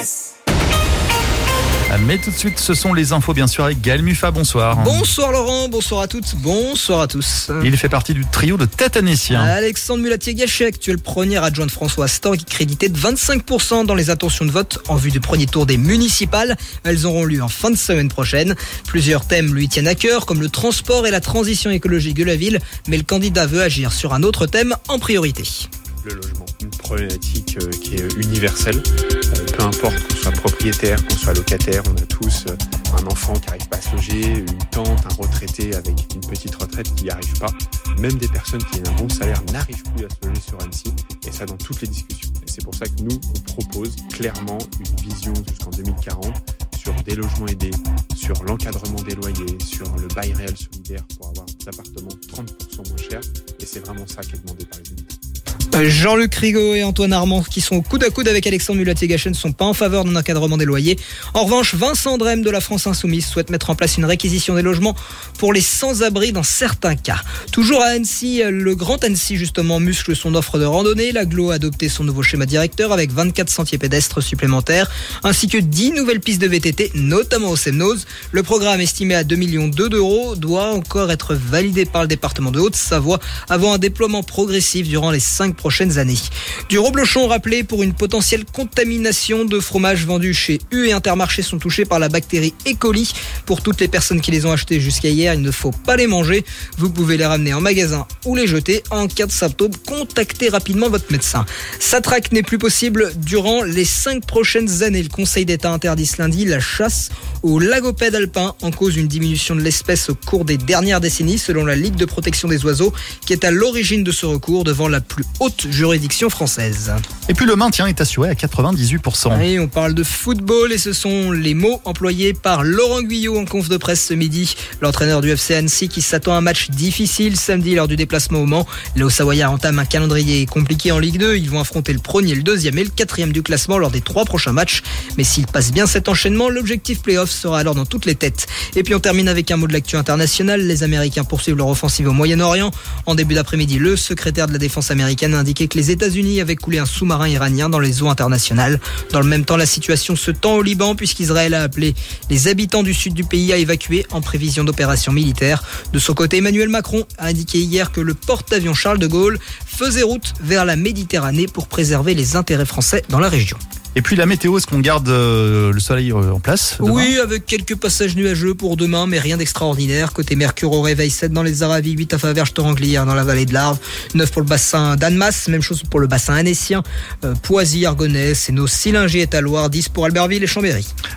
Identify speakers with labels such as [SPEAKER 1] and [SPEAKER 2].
[SPEAKER 1] Mais tout de suite, ce sont les infos bien sûr avec Gaël Muffat, bonsoir.
[SPEAKER 2] Bonsoir Laurent, bonsoir à toutes, bonsoir à tous.
[SPEAKER 1] Il fait partie du trio de Tatanéciens.
[SPEAKER 2] Alexandre Mulatier-Gachet, actuel premier adjoint de François Stork, crédité de 25% dans les intentions de vote en vue du premier tour des municipales. Elles auront lieu en fin de semaine prochaine. Plusieurs thèmes lui tiennent à cœur, comme le transport et la transition écologique de la ville, mais le candidat veut agir sur un autre thème en priorité.
[SPEAKER 3] Le logement, une problématique qui est universelle. Peu importe qu'on soit propriétaire, qu'on soit locataire, on a tous un enfant qui n'arrive pas à se loger, une tante, un retraité avec une petite retraite qui n'y arrive pas. Même des personnes qui ont un bon salaire n'arrivent plus à se loger sur Annecy, et ça dans toutes les discussions. Et c'est pour ça que nous, on propose clairement une vision jusqu'en 2040 sur des logements aidés, sur l'encadrement des loyers, sur le bail réel solidaire pour avoir des appartements 30% moins chers. Et c'est vraiment ça qui est demandé par les habitants.
[SPEAKER 2] Jean-Luc Rigaud et Antoine Armand, qui sont au coude à coude avec Alexandre Mulatier-Gachet, ne sont pas en faveur d'un encadrement des loyers. En revanche, Vincent Drême de la France Insoumise souhaite mettre en place une réquisition des logements pour les sans-abri dans certains cas. Toujours à Annecy, le Grand Annecy justement muscle son offre de randonnée. L'agglo a adopté son nouveau schéma directeur avec 24 sentiers pédestres supplémentaires, ainsi que 10 nouvelles pistes de VTT, notamment au Semnoz. Le programme, estimé à 2,2 millions d'euros, doit encore être validé par le département de Haute-Savoie avant un déploiement progressif durant les 5 prochaines années. Du reblochon rappelé pour une potentielle contamination de fromages vendus chez U et Intermarché sont touchés par la bactérie E. coli. Pour toutes les personnes qui les ont achetés jusqu'à hier, il ne faut pas les manger. Vous pouvez les ramener en magasin ou les jeter. En cas de symptômes, contactez rapidement votre médecin. Sa traque n'est plus possible durant les 5 prochaines années. Le Conseil d'État interdit ce lundi la chasse aux lagopèdes alpins en cause d'une diminution de l'espèce au cours des dernières décennies, selon la Ligue de protection des oiseaux, qui est à l'origine de ce recours devant la plus haute juridiction française.
[SPEAKER 1] Et puis le maintien est assuré à 98%.
[SPEAKER 2] Et on parle de football et ce sont les mots employés par Laurent Guyot en conf de presse ce midi. L'entraîneur du FC Annecy qui s'attend à un match difficile samedi lors du déplacement au Mans. Les Hauts-Savoyards entament un calendrier compliqué en Ligue 2. Ils vont affronter le premier, le deuxième et le quatrième du classement lors des 3 prochains matchs. Mais s'ils passent bien cet enchaînement, l'objectif play-off sera alors dans toutes les têtes. Et puis on termine avec un mot de l'actu internationale. Les Américains poursuivent leur offensive au Moyen-Orient. En début d'après-midi, le secrétaire de la défense américaine a indiqué que les États-Unis avaient coulé un sous-marin iranien dans les eaux internationales. Dans le même temps, la situation se tend au Liban puisqu'Israël a appelé les habitants du sud du pays à évacuer en prévision d'opérations militaires. De son côté, Emmanuel Macron a indiqué hier que le porte-avions Charles de Gaulle faisait route vers la Méditerranée pour préserver les intérêts français dans la région.
[SPEAKER 1] Et puis la météo, est-ce qu'on garde le soleil en place demain ?
[SPEAKER 2] Oui, avec quelques passages nuageux pour demain, mais rien d'extraordinaire. Côté Mercure, au réveil 7 dans les Aravis, 8 à Faverges-Torrenglières dans la vallée de l'Arve, 9 pour le bassin d'Annemasse, même chose pour le bassin annécien, Poisy, Argonès, et nos Silingiers et Loire, 10 pour Albertville et Chambéry.